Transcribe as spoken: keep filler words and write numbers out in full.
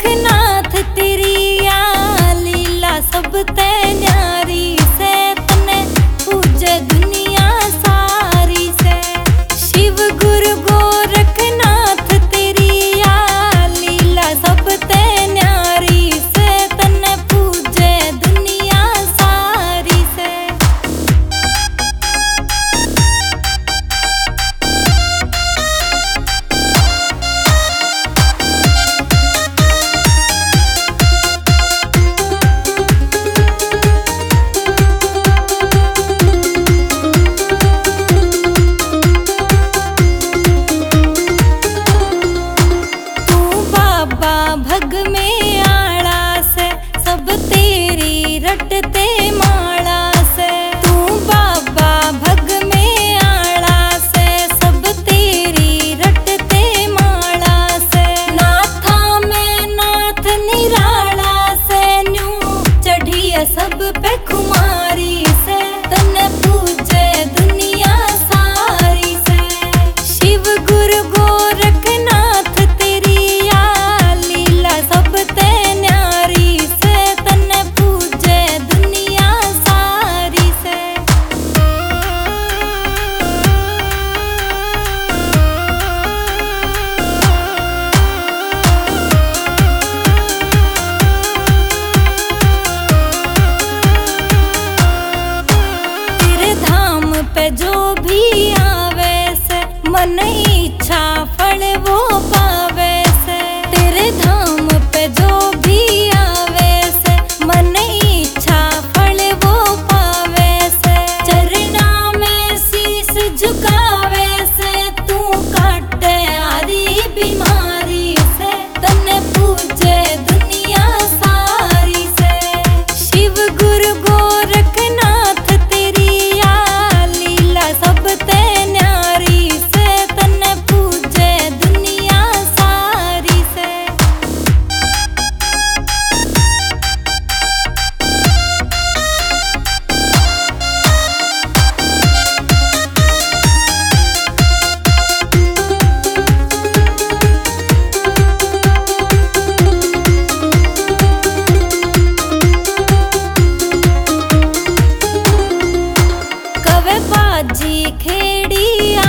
गोरखनाथ तेरिया लीला सब ते न्यारी से तने पूजे दुनिया सारी से। शिव गुरु गोरखनाथ तेरिया लीला सब ते न्यारी से तने पूजे दुनिया सारी से। भग में आड़ा से सब तेरी रटते माला से। तू बाबा भग में आड़ा से सब तेरी रटते माला से। नाथा में नाथ निराला से न्यू चढ़िया सब पे कुमारी से तने पूजे दुनिया सारी से। शिव गुरु गोरखनाथ तेरिया सब ते न्यारी से तने पूजे दुनिया सारी से। तेरे धाम पे जो भी आवे से मन इच्छा फल वो पावे से। तेरे धाम पे जो भी आवे से मन इच्छा फल वो पावे से। चरना में शीश झुकावे से तू काटे आरी बीमारी से तने पूजे दुनिया सारी से। शिव गुरु गोरखनाथ तेरिया लीला सब ते न्यारी से तने पूजे दुनिया सारी से। कवे बाजी खेड़ी